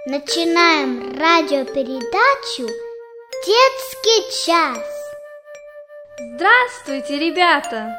Начинаем радиопередачу «Детский час». Здравствуйте, ребята!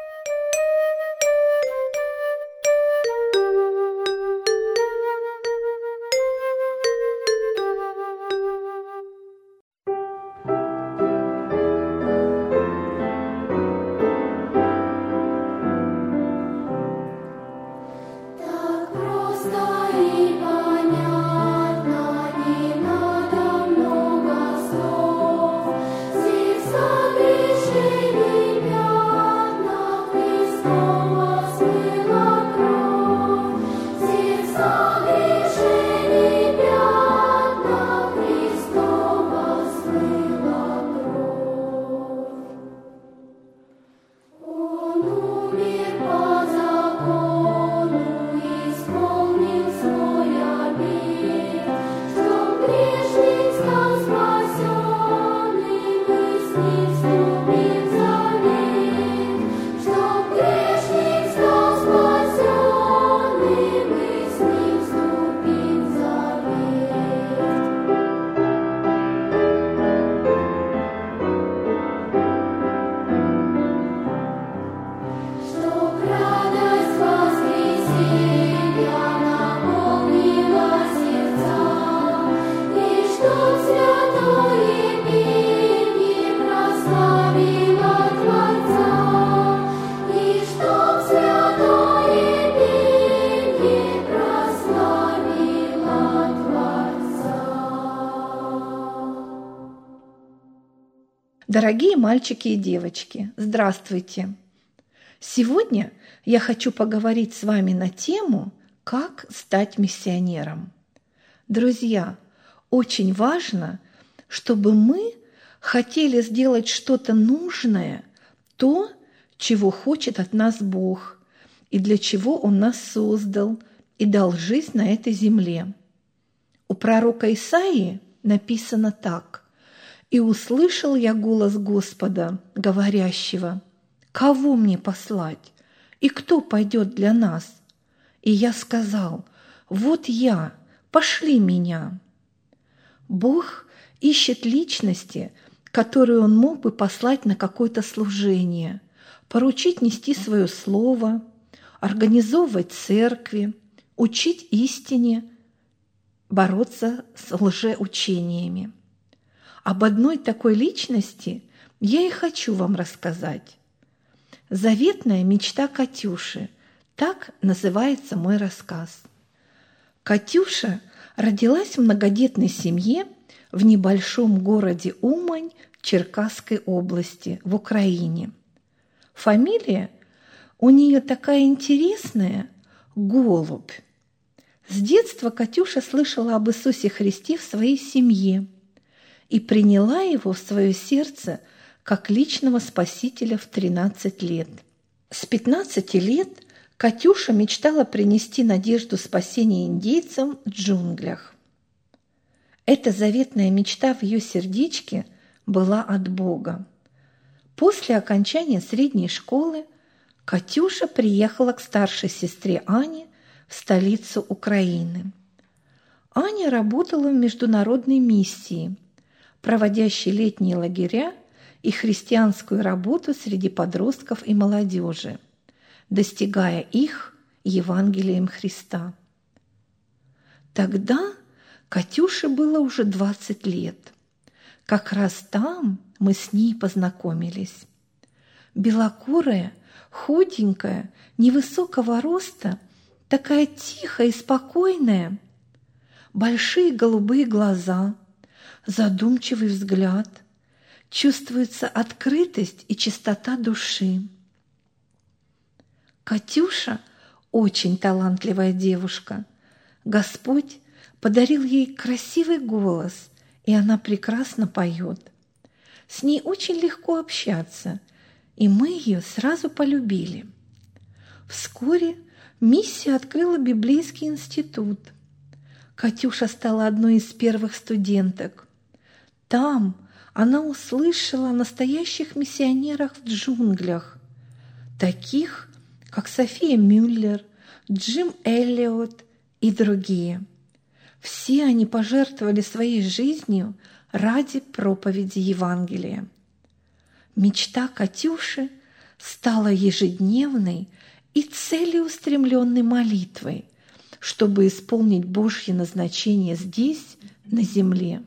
Дорогие мальчики и девочки, здравствуйте! Сегодня я хочу поговорить с вами на тему «Как стать миссионером». Друзья, очень важно, чтобы мы хотели сделать что-то нужное, то, чего хочет от нас Бог, и для чего Он нас создал и дал жизнь на этой земле. У пророка Исаии написано так: «И услышал я голос Господа, говорящего: кого мне послать, и кто пойдет для нас? И я сказал: вот я, пошли меня». Бог ищет личности, которые Он мог бы послать на какое-то служение, поручить нести свое слово, организовывать церкви, учить истине, бороться с лжеучениями. Об одной такой личности я и хочу вам рассказать. «Заветная мечта Катюши» – так называется мой рассказ. Катюша родилась в многодетной семье в небольшом городе Умань Черкасской области в Украине. Фамилия у нее такая интересная – Голубь. С детства Катюша слышала об Иисусе Христе в своей семье и приняла Его в свое сердце как личного спасителя в 13 лет. С 15 лет Катюша мечтала принести надежду спасения индейцам в джунглях. Эта заветная мечта в ее сердечке была от Бога. После окончания средней школы Катюша приехала к старшей сестре Ане в столицу Украины. Аня работала в международной миссии, проводящей летние лагеря и христианскую работу среди подростков и молодежи, достигая их Евангелием Христа. Тогда Катюше было уже 20 лет. Как раз там мы с ней познакомились. Белокурая, худенькая, невысокого роста, такая тихая и спокойная, большие голубые глаза, задумчивый взгляд, чувствуется открытость и чистота души. Катюша очень талантливая девушка. Господь подарил ей красивый голос, и она прекрасно поет. С ней очень легко общаться, и мы ее сразу полюбили. Вскоре миссия открыла библейский институт. Катюша стала одной из первых студенток. Там она услышала о настоящих миссионерах в джунглях, таких, как София Мюллер, Джим Эллиот и другие. Все они пожертвовали своей жизнью ради проповеди Евангелия. Мечта Катюши стала ежедневной и целеустремленной молитвой, чтобы исполнить Божье назначение здесь, на земле.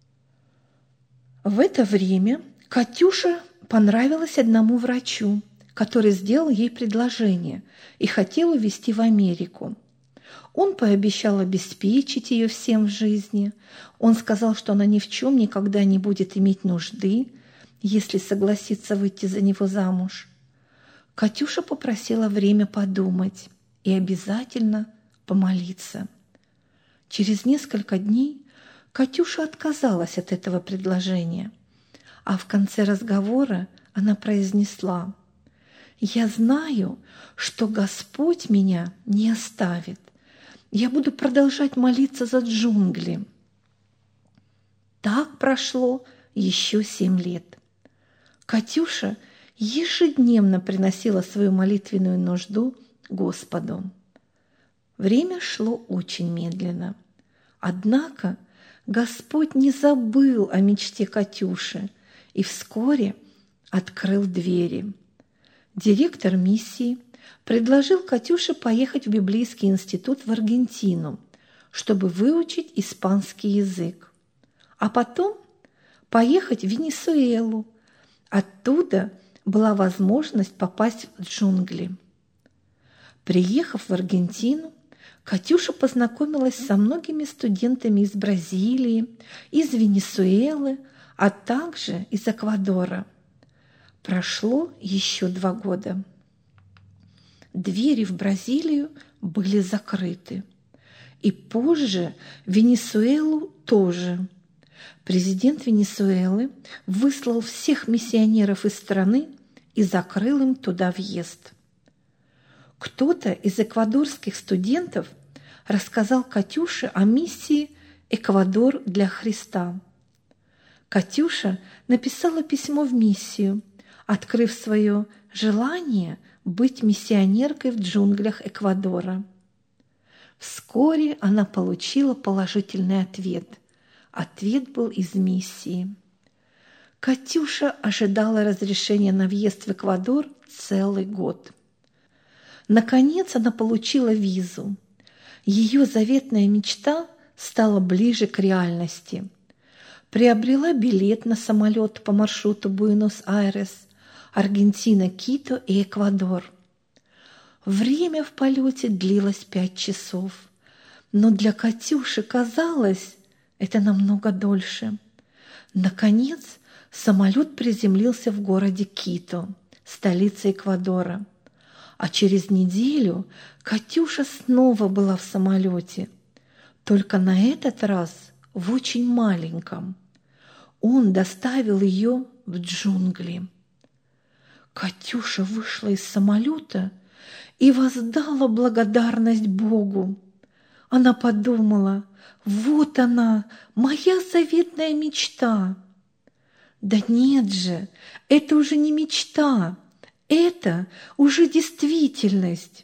В это время Катюша понравилась одному врачу, который сделал ей предложение и хотел увезти в Америку. Он пообещал обеспечить ее всем в жизни. Он сказал, что она ни в чем никогда не будет иметь нужды, если согласится выйти за него замуж. Катюша попросила время подумать и обязательно помолиться. Через несколько дней Катюша отказалась от этого предложения, а в конце разговора она произнесла: «Я знаю, что Господь меня не оставит. Я буду продолжать молиться за джунгли». Так прошло еще 7 лет. Катюша ежедневно приносила свою молитвенную нужду Господу. Время шло очень медленно. Однако Господь не забыл о мечте Катюши и вскоре открыл двери. Директор миссии предложил Катюше поехать в Библейский институт в Аргентину, чтобы выучить испанский язык, а потом поехать в Венесуэлу. Оттуда была возможность попасть в джунгли. Приехав в Аргентину, Катюша познакомилась со многими студентами из Бразилии, из Венесуэлы, а также из Эквадора. Прошло еще 2 года. Двери в Бразилию были закрыты. И позже в Венесуэлу тоже. Президент Венесуэлы выслал всех миссионеров из страны и закрыл им туда въезд. Кто-то из эквадорских студентов рассказал Катюше о миссии «Эквадор для Христа». Катюша написала письмо в миссию, открыв свое желание быть миссионеркой в джунглях Эквадора. Вскоре она получила положительный ответ. Ответ был из миссии. Катюша ожидала разрешения на въезд в Эквадор целый год. Наконец она получила визу. Ее заветная мечта стала ближе к реальности. Приобрела билет на самолет по маршруту Буэнос-Айрес, Аргентина, Кито и Эквадор. Время в полете длилось 5 часов, но для Катюши казалось, это намного дольше. Наконец, самолет приземлился в городе Кито, столице Эквадора. А через неделю Катюша снова была в самолете, только на этот раз в очень маленьком. Он доставил ее в джунгли. Катюша вышла из самолета и воздала благодарность Богу. Она подумала: вот она, моя заветная мечта. Да нет же, это уже не мечта, это уже действительность.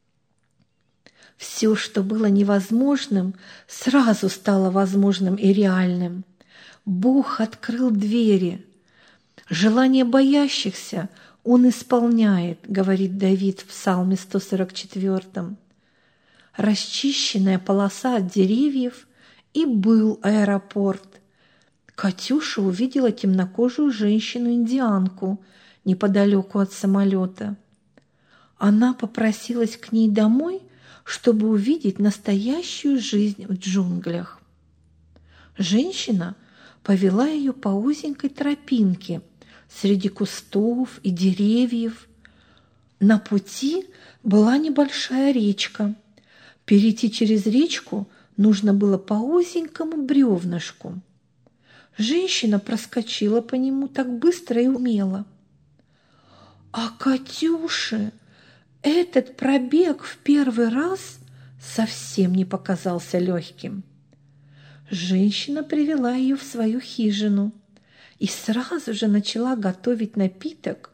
Все, что было невозможным, сразу стало возможным и реальным. Бог открыл двери. Желания боящихся Он исполняет, говорит Давид в Псалме 144. Расчищенная полоса от деревьев, и был аэропорт. Катюша увидела темнокожую женщину-индианку неподалеку от самолета. Она попросилась к ней домой, чтобы увидеть настоящую жизнь в джунглях. Женщина повела ее по узенькой тропинке среди кустов и деревьев. На пути была небольшая речка. Перейти через речку нужно было по узенькому бревнышку. Женщина проскочила по нему так быстро и умело. А Катюше этот пробег в первый раз совсем не показался легким. Женщина привела ее в свою хижину и сразу же начала готовить напиток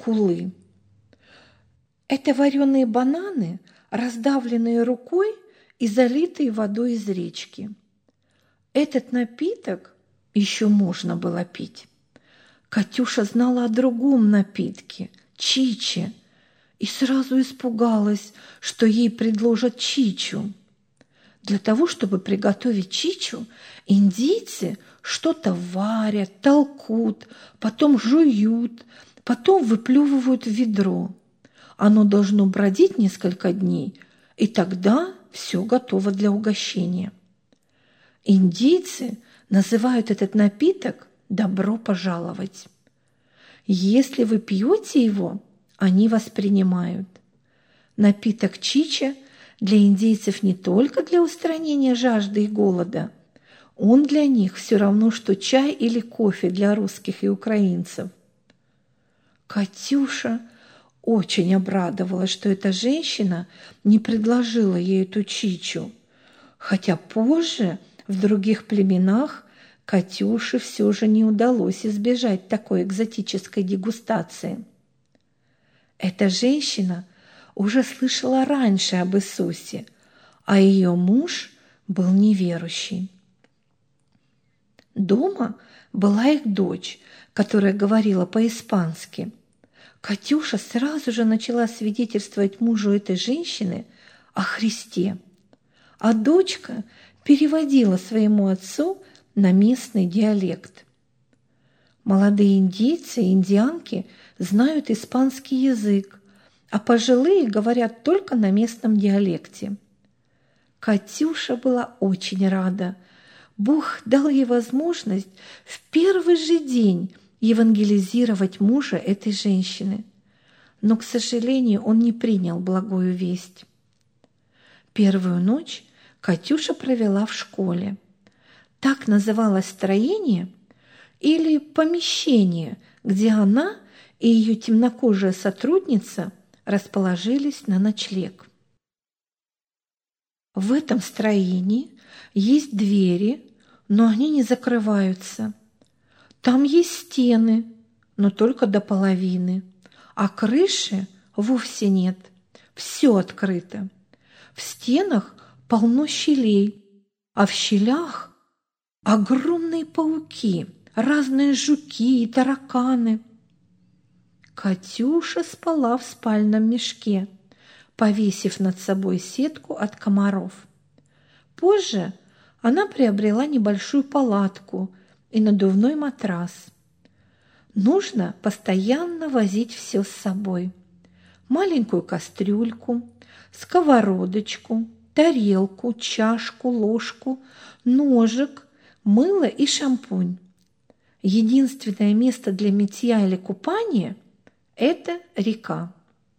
чукулы. Это вареные бананы, раздавленные рукой и залитый водой из речки. Этот напиток еще можно было пить. Катюша знала о другом напитке – чиче, и сразу испугалась, что ей предложат чичу. Для того, чтобы приготовить чичу, индийцы что-то варят, толкут, потом жуют, потом выплевывают в ведро. Оно должно бродить несколько дней, и тогда все готово для угощения. Индийцы называют этот напиток «добро пожаловать». Если вы пьете его, они вас принимают. Напиток чича для индейцев не только для устранения жажды и голода. Он для них все равно, что чай или кофе для русских и украинцев. Катюша очень обрадовалась, что эта женщина не предложила ей эту чичу, хотя позже в других племенах Катюше все же не удалось избежать такой экзотической дегустации. Эта женщина уже слышала раньше об Иисусе, а ее муж был неверующий. Дома была их дочь, которая говорила по-испански. Катюша сразу же начала свидетельствовать мужу этой женщины о Христе, а дочка переводила своему отцу на местный диалект. Молодые индейцы и индианки знают испанский язык, а пожилые говорят только на местном диалекте. Катюша была очень рада. Бог дал ей возможность в первый же день евангелизировать мужа этой женщины. Но, к сожалению, он не принял благую весть. Первую ночь Катюша провела в школе. Так называлось строение или помещение, где она и ее темнокожая сотрудница расположились на ночлег. В этом строении есть двери, но они не закрываются. Там есть стены, но только до половины, а крыши вовсе нет. Все открыто. В стенах полно щелей, а в щелях огромные пауки, разные жуки и тараканы. Катюша спала в спальном мешке, повесив над собой сетку от комаров. Позже она приобрела небольшую палатку и надувной матрас. Нужно постоянно возить все с собой. Маленькую кастрюльку, сковородочку, тарелку, чашку, ложку, ножик, мыло и шампунь. Единственное место для мытья или купания – это река.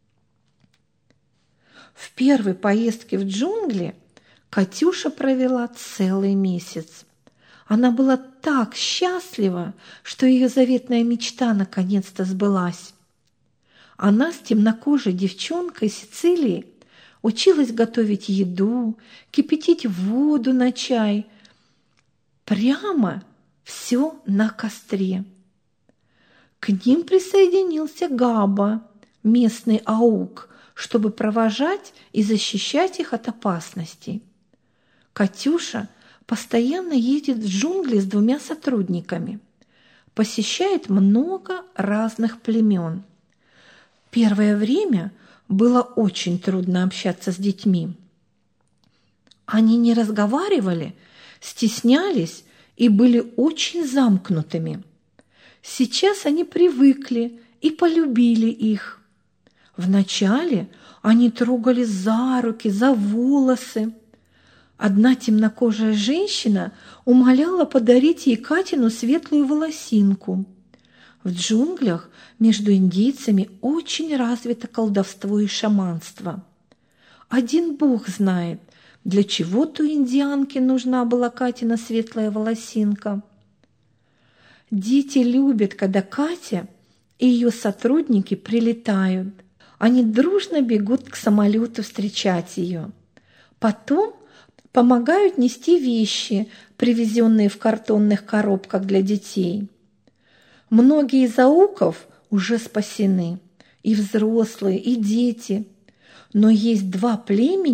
В первой поездке в джунгли Катюша провела целый месяц. Она была так счастлива, что ее заветная мечта наконец-то сбылась. Она с темнокожей девчонкой Сицилии училась готовить еду, кипятить воду на чай. Прямо все на костре. К ним присоединился Габа, местный аук, чтобы провожать и защищать их от опасностей. Катюша постоянно едет в джунгли с 2 сотрудниками, посещает много разных племен. Первое время было очень трудно общаться с детьми. Они не разговаривали, стеснялись и были очень замкнутыми. Сейчас они привыкли и полюбили их. Вначале они трогали за руки, за волосы. Одна темнокожая женщина умоляла подарить ей Катину светлую волосинку. В джунглях между индейцами очень развито колдовство и шаманство. Один Бог знает, для чего той индианке нужна была Катина светлая волосинка. Дети любят, когда Катя и ее сотрудники прилетают. Они дружно бегут к самолету встречать ее. Потом помогают нести вещи, привезенные в картонных коробках для детей. Многие из ауков уже спасены, и взрослые, и дети. Но есть 2 племени,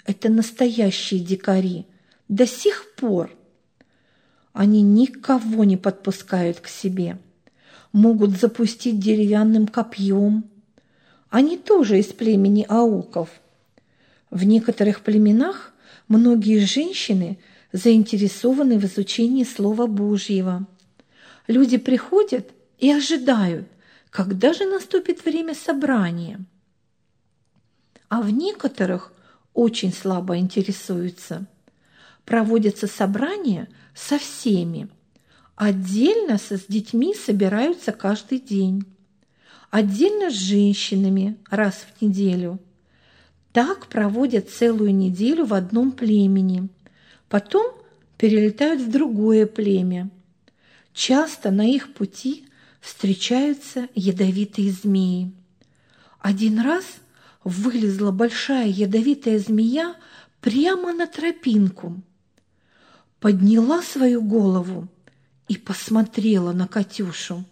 – это настоящие дикари. До сих пор они никого не подпускают к себе. Могут запустить деревянным копьем. Они тоже из племени ауков. В некоторых племенах многие женщины заинтересованы в изучении Слова Божьего. Люди приходят и ожидают, когда же наступит время собрания. А в некоторых очень слабо интересуются. Проводятся собрания со всеми. Отдельно с детьми собираются каждый день. Отдельно с женщинами раз в неделю. Так проводят целую неделю в одном племени. Потом перелетают в другое племя. Часто на их пути встречаются ядовитые змеи. Один раз вылезла большая ядовитая змея прямо на тропинку. Подняла свою голову и посмотрела на Катюшу.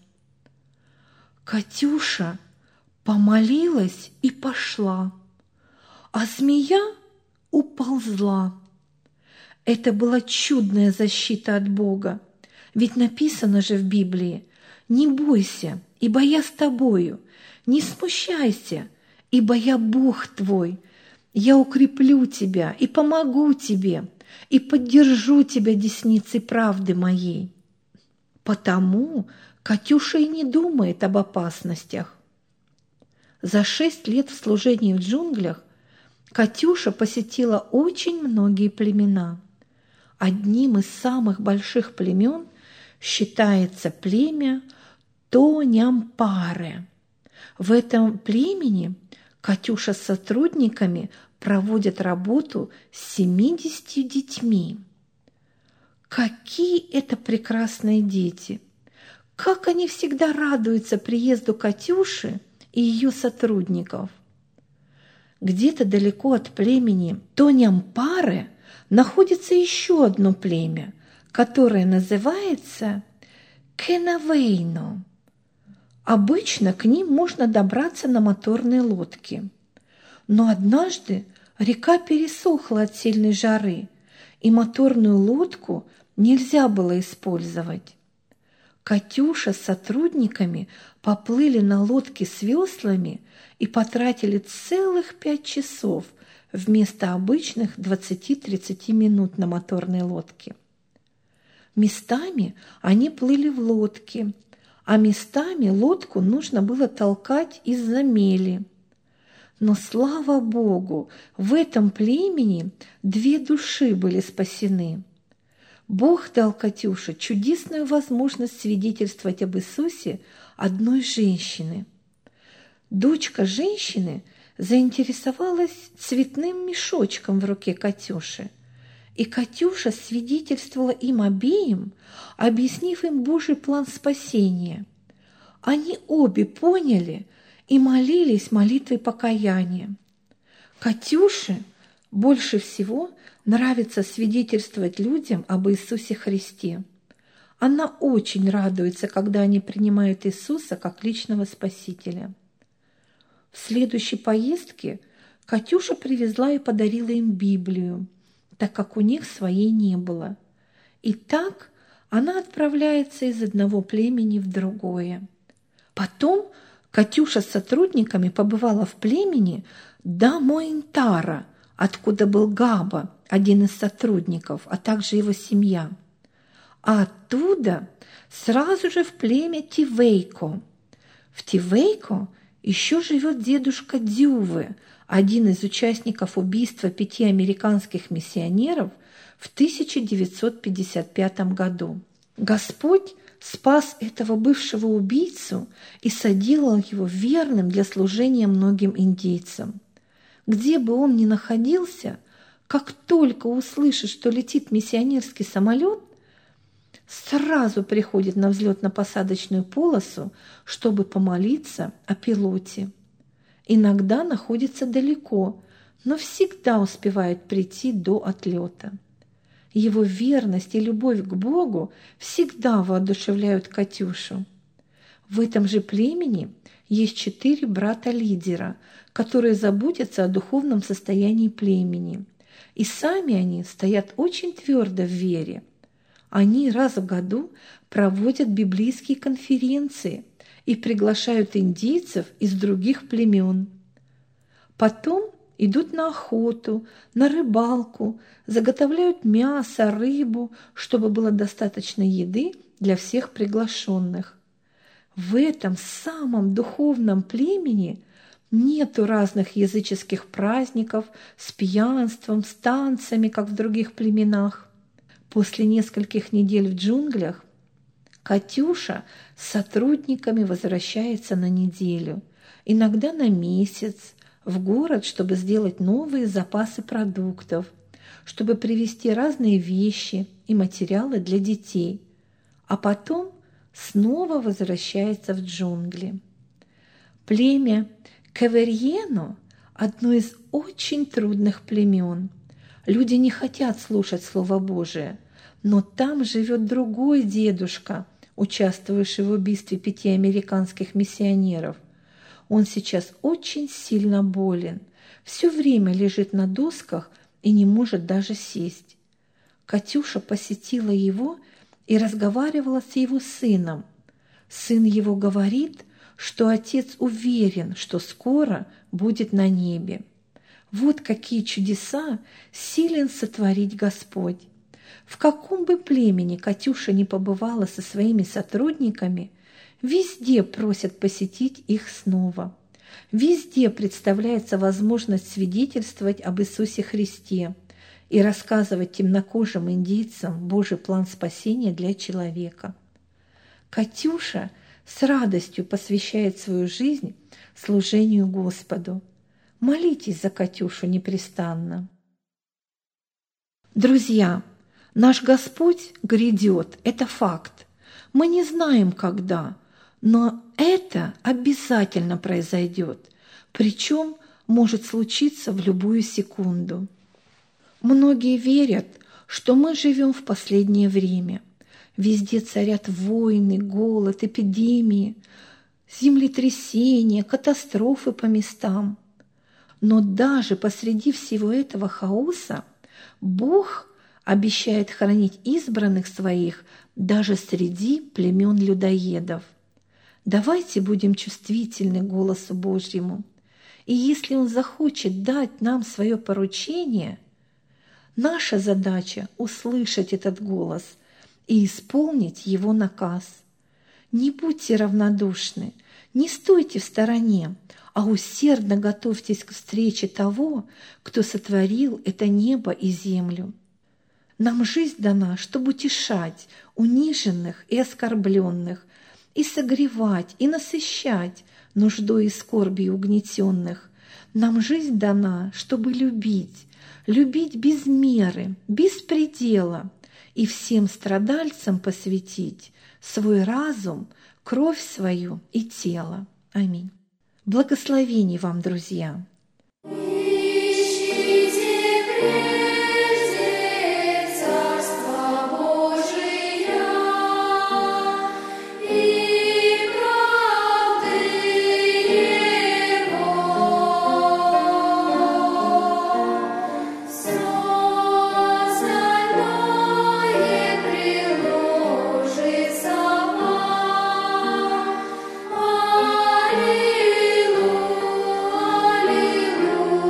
Катюша помолилась и пошла, а змея уползла. Это была чудная защита от Бога, ведь написано же в Библии: «Не бойся, ибо я с тобою, не смущайся, ибо я Бог твой, я укреплю тебя и помогу тебе, и поддержу тебя десницей правды моей». Потому Катюша и не думает об опасностях. За 6 лет в служении в джунглях Катюша посетила очень многие племена. Одним из самых больших племен считается племя Тонямпаре. В этом племени Катюша с сотрудниками проводит работу с 70 детьми. Какие это прекрасные дети! Как они всегда радуются приезду Катюши и ее сотрудников! Где-то далеко от племени Тонямпаре находится еще одно племя, которое называется Кенавейно. Обычно к ним можно добраться на моторной лодке. Но однажды река пересохла от сильной жары, и моторную лодку нельзя было использовать. Катюша с сотрудниками поплыли на лодке с веслами и потратили целых 5 часов вместо обычных 20-30 минут на моторной лодке. Местами они плыли в лодке, а местами лодку нужно было толкать из-за мели. Но, слава Богу, в этом племени 2 души были спасены. Бог дал Катюше чудесную возможность свидетельствовать об Иисусе одной женщины. Дочка женщины заинтересовалась цветным мешочком в руке Катюши, и Катюша свидетельствовала им обеим, объяснив им Божий план спасения. Они обе поняли и молились молитвой покаяния. Катюше больше всего нравится свидетельствовать людям об Иисусе Христе. Она очень радуется, когда они принимают Иисуса как личного Спасителя. В следующей поездке Катюша привезла и подарила им Библию, так как у них своей не было. И так она отправляется из одного племени в другое. Потом Катюша с сотрудниками побывала в племени Дамоинтара, откуда был Габа, один из сотрудников, а также его семья. А оттуда сразу же в племя Тивейко. В Тивейко еще живет дедушка Дюве, один из участников убийства 5 американских миссионеров в 1955 году. Господь спас этого бывшего убийцу и соделал его верным для служения многим индейцам. Где бы он ни находился, как только услышит, что летит миссионерский самолет, сразу приходит на взлетно-посадочную полосу, чтобы помолиться о пилоте. Иногда находится далеко, но всегда успевает прийти до отлета. Его верность и любовь к Богу всегда воодушевляют Катюшу. В этом же племени есть 4 брата-лидера, которые заботятся о духовном состоянии племени. И сами они стоят очень твердо в вере. Они раз в году проводят библейские конференции и приглашают индейцев из других племен. Потом идут на охоту, на рыбалку, заготовляют мясо, рыбу, чтобы было достаточно еды для всех приглашенных. В этом самом духовном племени нету разных языческих праздников с пьянством, с танцами, как в других племенах. После нескольких недель в джунглях Катюша с сотрудниками возвращается на неделю, иногда на месяц, в город, чтобы сделать новые запасы продуктов, чтобы привезти разные вещи и материалы для детей, а потом снова возвращается в джунгли. Племя Каверьено – одно из очень трудных племен. Люди не хотят слушать Слово Божие, но там живет другой дедушка, участвовавший в убийстве 5 американских миссионеров. Он сейчас очень сильно болен, все время лежит на досках и не может даже сесть. Катюша посетила его и разговаривала с его сыном. Сын его говорит, что отец уверен, что скоро будет на небе. Вот какие чудеса силен сотворить Господь. В каком бы племени Катюша ни побывала со своими сотрудниками, везде просят посетить их снова. Везде представляется возможность свидетельствовать об Иисусе Христе и рассказывать темнокожим индейцам Божий план спасения для человека. Катюша с радостью посвящает свою жизнь служению Господу. Молитесь за Катюшу непрестанно. Друзья, наш Господь грядет, это факт. Мы не знаем, когда, но это обязательно произойдет, причем может случиться в любую секунду. Многие верят, что мы живем в последнее время. Везде царят войны, голод, эпидемии, землетрясения, катастрофы по местам. Но даже посреди всего этого хаоса Бог обещает хранить избранных своих даже среди племен людоедов. Давайте будем чувствительны к голосу Божьему. И если Он захочет дать нам свое поручение, наша задача – услышать этот голос и исполнить Его наказ. Не будьте равнодушны, не стойте в стороне, а усердно готовьтесь к встрече того, кто сотворил это небо и землю. Нам жизнь дана, чтобы утешать униженных и оскорбленных, и согревать, и насыщать нуждой и скорбью угнетенных. Нам жизнь дана, чтобы любить, любить без меры, без предела, и всем страдальцам посвятить свой разум, кровь свою и тело. Аминь. Благословений вам, друзья! Аллилуйя, аллилуйя.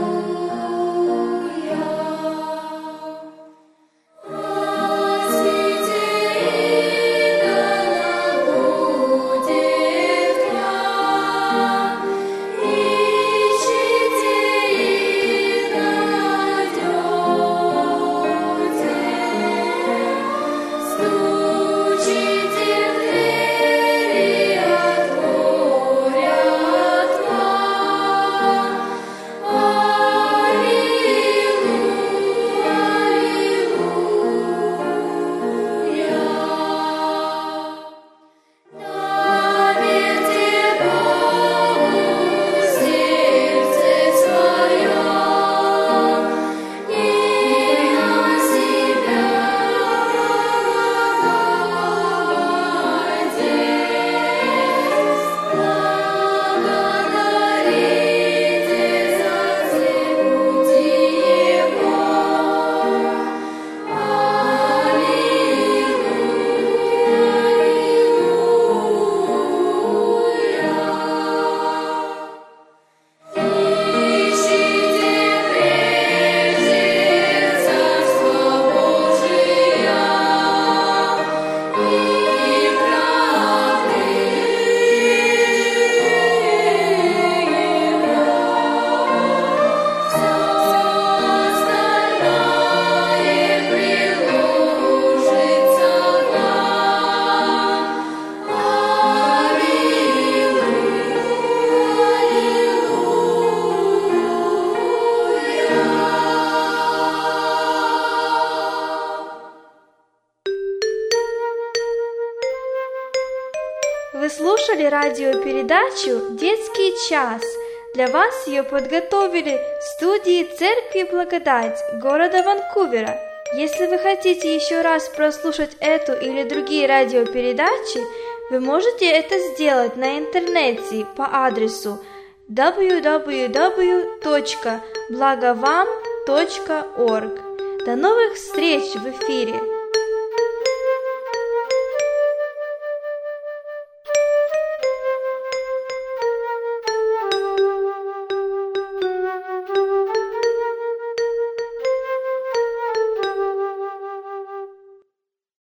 слушали радиопередачу «Детский час». Для вас ее подготовили в студии Церкви Благодать города Ванкувера. Если вы хотите еще раз прослушать эту или другие радиопередачи, вы можете это сделать на интернете по адресу www.blagovam.org. До новых встреч в эфире!